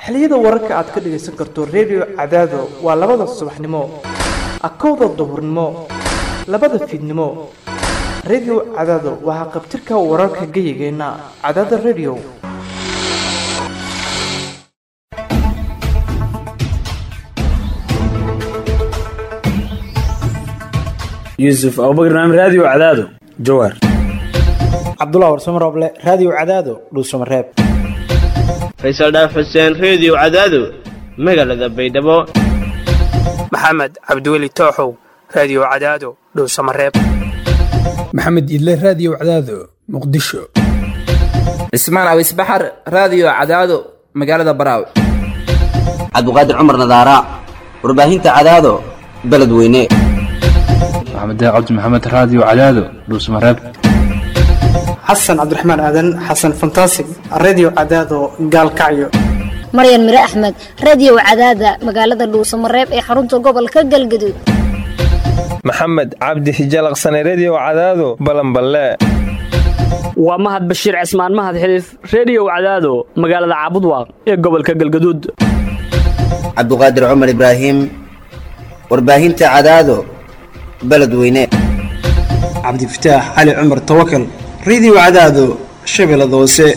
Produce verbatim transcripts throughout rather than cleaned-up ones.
xilliyada wararka aad ka dhageysan karto radio Cadaado waa labada subaxnimo akowda duhurnimo labada fiidnimo radio Cadaado waa qabtirka wararka gayigeena Cadaado radio يوسف أبو بكر نعم راديو عدادو جوار عبد الله ورسم روبله راديو عدادو دوسم راب فيصل داف حسين راديو عدادو مقالة بيدبو محمد عبدولي توحو راديو عدادو دوسم راب محمد إله راديو عدادو مقدشو اسمان أو اسبحر راديو عدادو مقالة براو عبد القادر عمر نظارة ورباهين عدادو بلد وينيه محمد عبد محمد راديو عدادو دوس مراب حسن عبد الرحمن آدن حسن فانتاسي راديو عدادو قال كعيو مريم مرا أحمد راديو عدادة مقالة دوس مراب اي حرونتو قبل كقل قدود محمد عبد حجال غصاني راديو عدادو بلن بلا ومهد بشير عثمان مهد حليف راديو عدادو مقالة عبدوا اي قبل كقل قدود عبد القادر عمر إبراهيم ورباهين عدادو بلد وينيه عبد الفتاح علي عمر توكل راديو عدادو شبل دوسي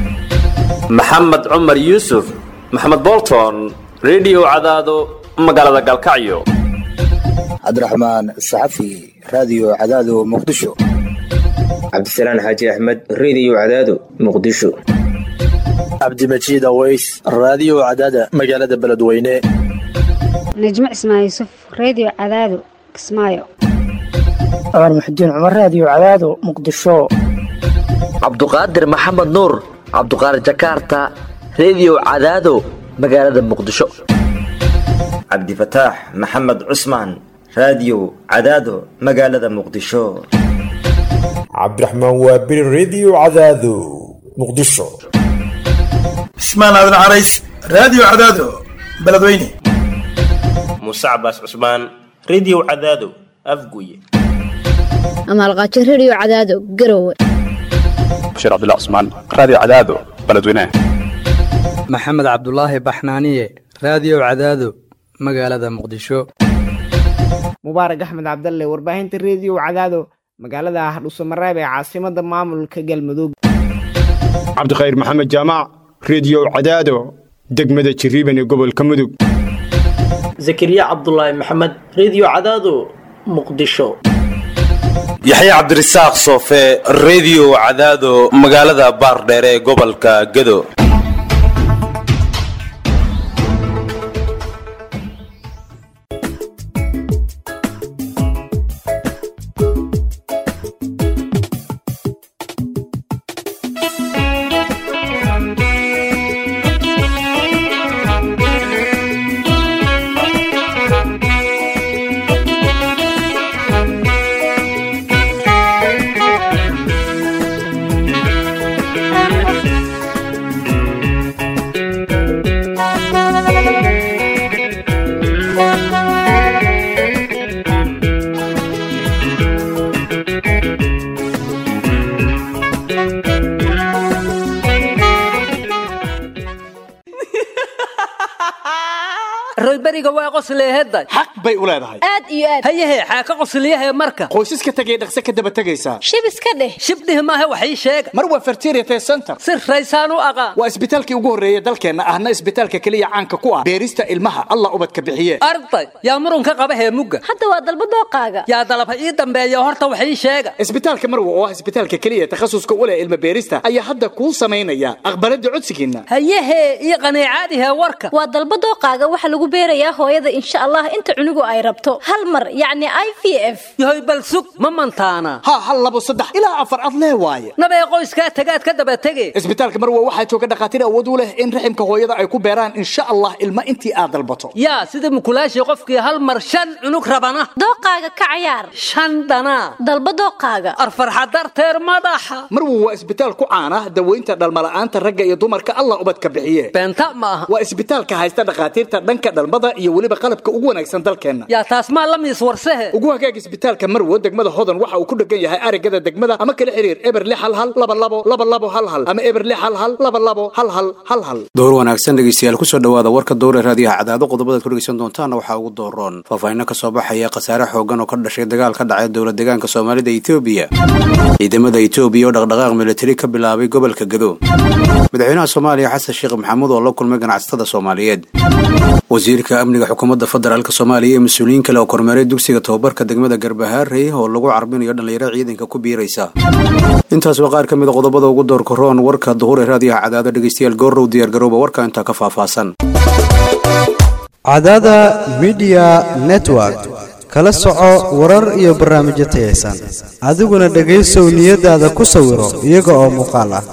محمد عمر يوسف محمد بولتون راديو عدادو مقالة قالكعيو عبد الرحمن الصحفي راديو عدادو مقدشو عبد السلام حاجي أحمد راديو عدادو مقدشو عبد المجيد أويس راديو عدادة مقالة بلد وينيه نجم اسماعيل يوسف راديو عدادو اسمايو عمر محدين عمر راديو عدادو مقدشو عبد القادر محمد نور عبد القادر جاكرتا راديو عدادو مقالة مقدشو عبد الفتاح محمد عثمان راديو عدادو مقالة مقدشو عبد الرحمن وابر راديو عدادو مقدشو اسمان هذا العريس راديو عدادو بلدويني موسى عباس عثمان راديو عدادو أفقوي أما الغاتش راديو عدادو قروي بشير عبد الله عثمان راديو عدادو بلدوينه محمد عبد الله بحنانية راديو عدادو مقالة مقدشو مبارك أحمد عبد الله ورباهنة الراديو عدادو مقالة حدوث مرابع عاصمة مامل كجلمدوق عبد الخير محمد جامع راديو عدادو دقمدة شريبني قبل كمدوق زكريا عبد الله محمد راديو عدادو مقدشو يحيى عبد الرزاق صوفي راديو عدادو مقالة بارديري قبل كجدو حق باي ولادهاي aad iyo aad hayahe xaaka qosliyaha marka qoysaska tagay dhaqso ka daba tagaysa shib iska dheh shibdih ma aha waxay sheeg mar waa fertility center sir raysaan u aqaan waa isbitaalkii ugu horeeyay dalkeena ahna isbitaalka kaliya caanka ku ah beerista ilmaha Allah ubadka bixiye arday yaa murun ka qaba heemuga hadda waa dalba dooqaaga yaa dalab ii dambeeyo horta waxay sheeg isbitaalka marwa oo ah isbitaalka kaliya takhasuska u leh ilma beerista ayaa hadda ku sameynaya aqbalada codsigiina hayahe ii qaniicaadiha warka waa dalba dooqaaga waxa lagu beerayaa hooyada insha Allah inta cunugu ay rabto hal mar yaani I V F yahay bal sug ma mantaana ha hal labo saddex ilaa afar ad lee waaye nabay qoyska tagaad ka daba tagay isbitaalka marwa waxa jooga dhaqaatiir awood u leh in raximka hooyada ay ku beeraan insha Allah ilma intii aad dalbato yaa sida mukulaashii qofkii hal mar shan cunug rabana dooqaaga ka ciyaar shan dana dalba dooqaaga arfarxad darteer madaxa marwa waa isbitaal ku caana daweynta dhalmala'aanta ragga iyo dumarka Allah ubadka bixiye beenta ma aha waa isbitaalka haysta dhaqaatiirta dhanka dhalmada farsamada iyo weliba qalabka ugu wanaagsan dalkeenna. yaa taas ma la miis warsahe ugu hagaag isbitaalka Marwo degmada Hodan waxa uu ku dhagan yahay arigada degmada ama kala xiriir eber lix hal hal laba labo laba labo hal hal ama eber lix hal hal laba labo hal hal hal hal. door wanaagsan dhageystayaal ku soo dhawaada warka dowra raadiyaha cadaado qodobada ku dhageysan doontaan waxa ugu dooron faahfaahin ka soo baxaya qasaare xoogan oo ka dhashay dagaal ka dhacay dowlad deegaanka Soomaalida Itoobiya. ciidamada Itoobiya oo dhaqdhaqaaq militari ka bilaabay gobolka Gado. madaxweynaha Soomaaliya Xasan Sheekh Maxamuud oo la kulmay ganacsatada Soomaaliyeed. wasiirka amniga xukuumadda federaalka Soomaaliya iyo mas'uuliyiin kale oo kormeeray dugsiga tababarka degmada Garbaharey oo lagu carbinayo dhalinyarada ciidanka ku biiraysa. intaas waa qaar ka mid ah qodobada ugu door koroon warka duhur ee raadiyaha cadaado dhageystayaal goorow diyaar garooba warka inta ka faahfaahsan. cadaada media network kala soco warar iyo barnaamijyo tayeysan adiguna dhageysow niyadaada ku sawiro iyaga oo muuqaal ah.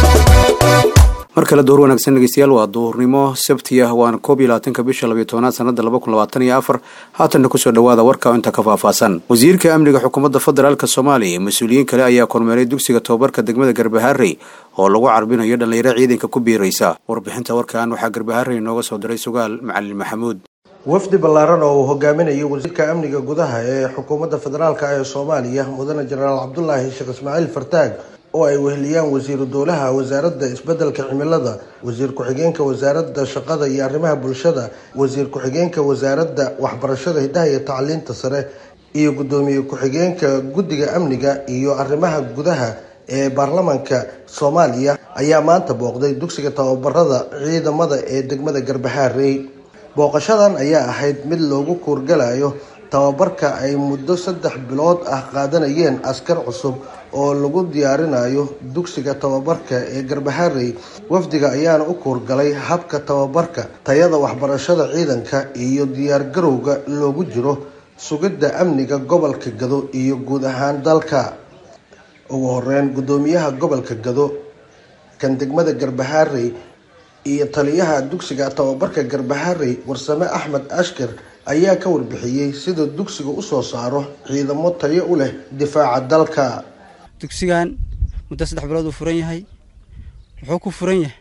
mar kale door wanaagsan dhageystayaal waa duhurnimo sabti ah waan koob iyo labaatanka bisha laba iyo tobnaad sanada laba kun labaatan iyo afar haatan ku soo dhawaada warka inta ka faahfaahsan. wasiirka amniga xukuumadda federaalka Soomaaliya mas'uuliyiin kale ayaa kormeeray dugsiga tababarka degmada Garbaharey oo lagu carbinayo dhalinyarada ciidanka ku biiraysa. warbixinta warkaan waxa Garbaharey nooga soo diray sugaal macallin Maxamuud. wafdi ballaaran oo uu hogaaminayo wasiirka amniga gudaha ee xukuumadda federaalka ee Soomaaliya mudane Jenaraal Cabdullaahi Sheekh Ismaaciil Fartaag oo ay weheliyaan wasiiru dowlaha wasaaradda isbeddelka cimilada, wasiir ku-xigeenka wasaaradda shaqada iyo arrimaha bulshada, wasiir ku-xigeenka wasaaradda waxbarashada hidaha iyo tacliinta sare iyo gudoomiye ku-xigeenka guddiga amniga iyo arrimaha gudaha ee baarlamaanka Soomaaliya ayaa maanta booqday dugsiga tababarada ciidamada ee degmada Garbaharey. booqashadan ayaa ahayd mid loogu kuurgalayo tababarka ay muddo saddex bilood ah qaadanayeen askar cusub oo lagu diyaarinayo dugsiga tababarka ee Garbaharey. wafdiga ayaana u kuurgalay habka tababarka, tayada waxbarashada ciidanka iyo diyaar garowga loogu jiro sugidda amniga gobolka Gado iyo guud ahaan dalka. ugu horeyn gudoomiyaha gobolka Gado kan degmada Garbaharey iyo taliyaha dugsiga tababarka Garbaharey Warsame Axmed Ashkar ayaa ka warbixiyay sida dugsiga u soo saaro ciidamo tayo u leh difaaca dalka. dugsigan muddo saddex bilood uu furan yahay wuxuu ku furan yahay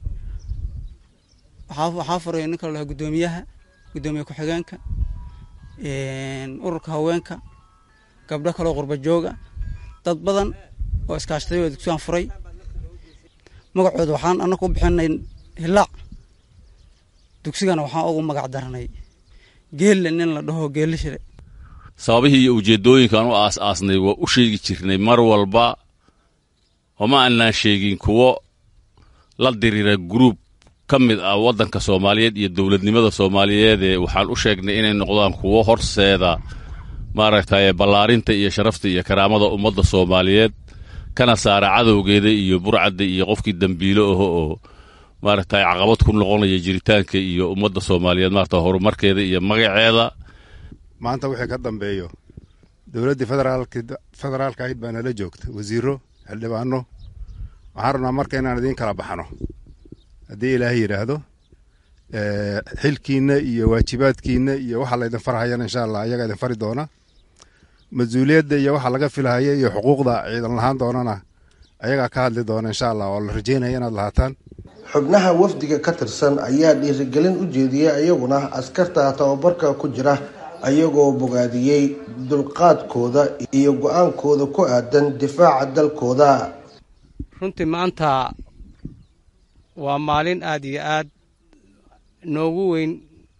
waxa waxa furay ninka la gudoomiyaha gudoomiye ku xigeenka een ururka haweenka gabdho kale oo qurba jooga dad badan oo iskaashaday oo dugsigan furay magacooda waxaan anagu u bixinay hilaac. dugsigan waxaan ugu magac daranay geel nin la dhaho geelishire. sababihii iyo ujeedooyinkan u aas-aasnay waa u sheegi jirnay mar walba oo ma aanan sheegin kuwo la dirira group ka mid ah waddanka Soomaaliyeed iyo dawladnimada Soomaaliyeed ee waxaan u sheegnay inay noqdaan kuwo horseeda maaragtay ballaarinta iyo sharafta iyo karaamada ummadda Soomaaliyeed kana saara cadowgeeda iyo burcadda iyo qofkii dambiilo ah oo maaragtay caqabad ku noqonaya jiritaanka iyo ummadda Soomaaliyeed maarta horumarkeeda iyo magaceeda. maanta wixii ka dambeeyo dawladda federaalka federaalka ayd baa nala joogta wasiiro xildhibaano waxaan rabnaa marka inaan idin kala baxno haddii ilaahay yidhaahdo xilkiina iyo waajibaadkiina iyo waxa laydin farhayana insha allah ayaga idin fari doona mas-uuliyadda iyo waxa laga filahaya iyo xuquuqda ciidan lahaan doonana ayagaa ka hadli doona insha allah oo la rajeynaya inaad lahaataan. xubnaha wafdiga ka tirsan ayaa dhiirigelin u jeediyay ayaguna askarta tababarka ku jira ayagoo bogaadiyey dulqaadkooda iyo go-aankooda ku aadan difaaca dalkooda. runtii maanta waa maalin aad iyo aad noogu weyn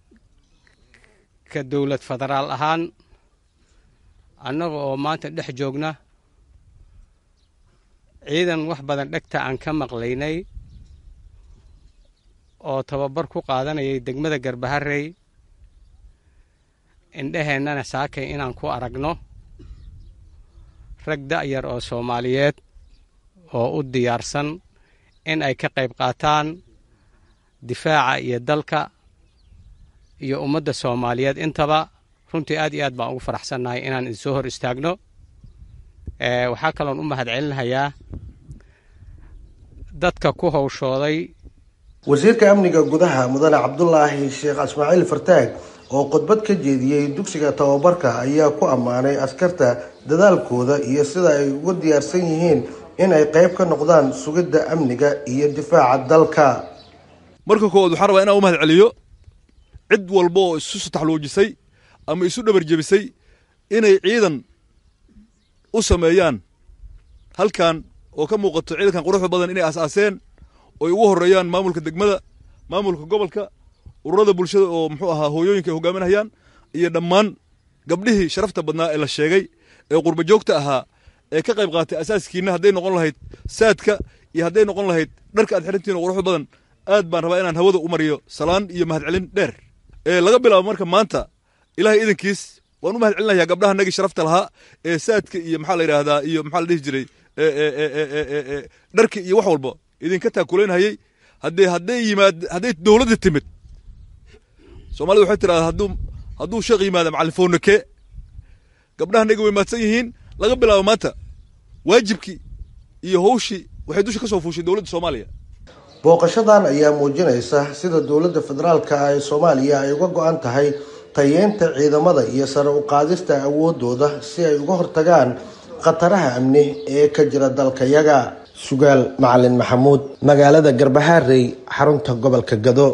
ka dowlad federaal ahaan annaga oo maanta dhex joogna ciidan wax badan dhegta aan ka maqlaynay oo tababar ku qaadanayay degmada Garbaharey indhaheennana saakay inaan ku aragno rag da'yar oo Soomaaliyeed oo u diyaarsan in ay ka qayb qaataan difaaca iyo dalka iyo ummadda Soomaaliyeed intaba. runtii aad iyo aad baan ugu faraxsanahay inaan idin soo hor istaagno. ee waxa kale oo u mahadcelinayaa dadka ku hawshooday wasiirka amniga gudaha mudane Cabdullaahi Sheekh Ismaaciil Fartaag oo khudbad ka jeediyay dugsiga tababarka ayaa ku amaanay askarta dadaalkooda iyo sida ay ugu diyaarsan yihiin in ay qayb ka noqdaan sugidda amniga iyo difaaca dalka. marka koowaad waxaan rabaa inaan u mahadceliyo cid walba oo isu taxluujisay ama isu dhabarjebisay inay ciidan u sameeyaan halkan oo ka muuqato ciidankan quruxda badan inay asaaseen oo ugu horeeyaan maamulka degmada maamulka gobolka ururada bulshada oo muxuu ahaa hooyooyinka ay hogaaminayaan iyo dhammaan gabdhihii sharafta badnaa ee la sheegay ee qurba joogta ahaa ee ka qayb qaatay asaaskiina hadday noqon lahayd saadka iyo hadday noqon lahayd dharka aad xirantiin oo quruxda badan aad baan rabaa inaan hawada u mariyo salaan iyo mahadcelin dheer ee laga bilaabo marka maanta ilaahay idankiis waan u mahadcelinayaa gabdhaha nagi sharafta lahaa ee saadka iyo maxaa la yidhaahdaa iyo maxaa la dhihi jiray dharka iyo wax walba idinka taakulaynhayay haddee hadday yimaad hadday dowladda timid soomaalida waxay tidhahdaa hadduu hadduu sheekh yimaada macallin foonake gabdhaha nagi way mahadsan yihiin laga bilaabo maanta waajibkii iyo howshii waxay dusha ka soo fuushay dowladda soomaaliya booqashadan ayaa muujinaysa sida dowladda federaalka ee soomaaliya ay uga go-an tahay tayeenta ciidamada iyo sare u qaadista awoodooda si ay uga hortagaan khataraha amni ee ka jira dalkayaga. Sugaal Macalin Maxamuud, magaalada Garbaharey, xarunta gobolka Gado.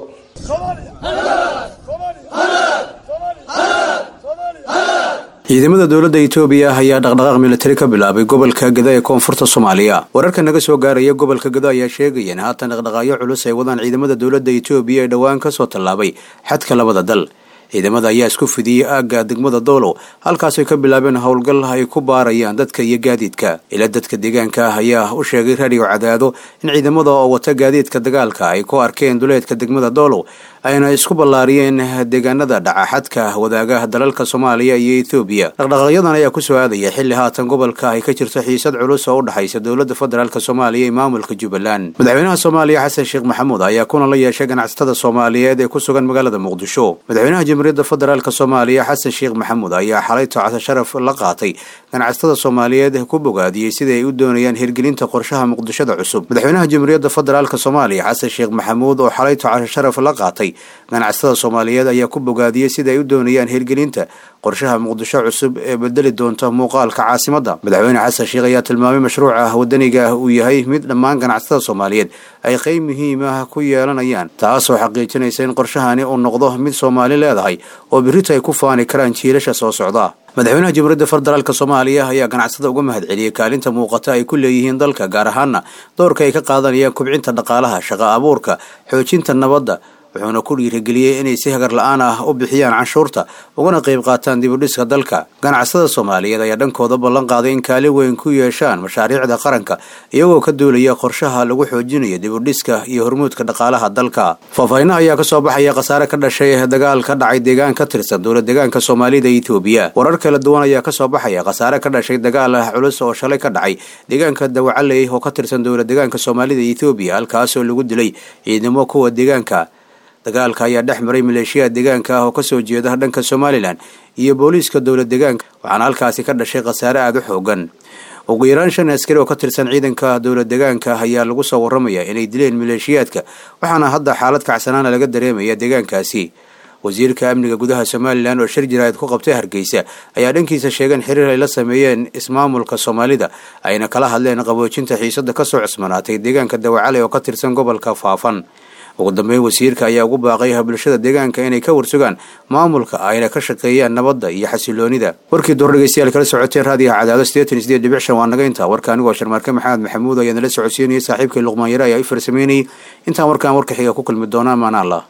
ciidamada dowladda Itoobiya ayaa dhaqdhaqaaq militari ka bilaabay gobolka Gado ee koonfurta Soomaaliya. Wararka naga soo gaaraya gobolka Gado ayaa sheegaya in haatan dhaqdhaqaaqyo culus ay wadaan ciidamada dowladda Itoobiya ee dhawaan ka soo tallaabay xadka labada dal. ciidamada ayaa isku fidiyay aagga degmada Doolow halkaas ay ka bilaabeen howlgal ay ku baarayaan dadka iyo gaadiidka. Ila dadka deegaanka ayaa u sheegay raadiyo Cadaado in ciidamada oo wata gaadiidka dagaalka ay ku arkeen duleedka degmada Doolow ayna isku ballaariyeen deegaanada dhaca xadka wadaaga dalalka Soomaaliya iyo Itoobiya. dhaqdhaqaaqyadan ayaa ku soo aadaya xilli haatan gobolka ay ka jirto xiisad culus oo u dhaxaysa dowladda federaalka Soomaaliya iyo maamulka Jubbaland. Madaxweynaha Soomaaliya Xasan Sheekh Maxamuud ayaa kuna la yeeshay ganacsatada Soomaaliyeed ee ku sugan magaalada Muqdisho. Madaxweynaha Jamhuuriyadda Federaalka Soomaaliya Xasan Sheekh Maxamuud ayaa xalay tacada sharaf la qaatay ganacsatada Soomaaliyeed ku bogaadiyay sidii ay u doonayaan hirgelinta qorshaha Muqdishada cusub. Madaxweynaha Jamhuuriyadda Federaalka Soomaaliya Xasan Sheekh Maxamuud oo xalay tacada sharaf la qaatay ganacsatada Soomaaliyeed ayaa ku bogaadiyay sidii ay u doonayaan hirgelinta qorshaha Muqdisho cusub ee bedeli doonta muuqaalka caasimadda. Madaxweyne Xasan Sheekh ayaa tilmaamay mashruuca wadaniga uu yahay mid dhammaan ganacsatada Soomaaliyeed ay qayb muhiim ah ku yeelanayaan, taasoo xaqiijinaysa in qorshahani uu noqdo mid Soomaali leedahay oo birita ay ku faani karaan jiilasha soo socda. madaxweynaha Jamhuuriyadda Federaalka Soomaaliya ayaa ganacsatada uga mahadceliyay kaalinta muuqata ay ku leeyihiin dalka, gaar ahaan doorka ay ka qaadanayaan kubcinta dhaqaalaha, shaqo abuurka, xoojinta nabadda, wuxuuna ku dhiirigeliyay inay si hagar la'aan ah u bixiyaan canshuurta ugana qayb qaataan dib u dhiska dalka. ganacsatada Soomaaliyeed ayaa dhankooda ballan qaaday in kaalin weyn ku yeeshaan mashaariicda qaranka iyagoo ka duulaya qorshaha lagu xoojinayo dib u dhiska iyo hormuudka dhaqaalaha dalka. faahfaahinna ayaa ka soo baxaya khasaare ka dhashay dagaal ka dhacay deegaan ka tirsan dowlad deegaanka Soomaalida iyo Itoobiya. warar kala duwan ayaa ka soo baxaya khasaare ka dhashay dagaal culus oo shalay ka dhacay deegaanka Dawacaley oo ka tirsan dowlad deegaanka Soomaalida iyo Itoobiya, halkaas oo lagu dilay ciidamo kuwa deegaanka. dagaalka ayaa dhex maray maleeshiyada deegaanka ah oo ka soo jeeda dhanka Somaliland iyo booliiska dowlad deegaanka, waxaana halkaasi ka dhashay khasaare aad u xoogan. ugu yaraan shan askari oo ka tirsan ciidanka dowlad deegaanka ayaa lagu soo waramayaa inay dileen maleeshiyaadka, waxaana hadda xaalad kacsanaana laga dareemaya deegaankaasi. wasiirka amniga gudaha Somaliland oo shir jiraayad ku qabtay Hargeysa ayaa dhankiisa sheegay in xiriir ay la sameeyeen ismaamulka Soomaalida ayna kala hadleen qaboojinta xiisada ka soo cusmanaatay deegaanka Dawacaley oo ka tirsan gobolka Faafan. ugu dambeyn wasiirka ayaa ugu baaqay bulshada deegaanka inay ka warsugaan maamulka ayna ka shaqeeyaan nabadda iyo xasiloonida. warkii door dhageystayaal kala socoteen raadiyaha Cadaado siddeetan iyo siddeed dhibic shan waa naga intaa. warkaan waa Sharmarke Maxamed Maxamuud ayaa nala socodsiinayay, saaxiibkay Luqmaan Yare ayaa i farsameynayay. intaan warkaan warka xiga ku kulmi doonaa maana Allah.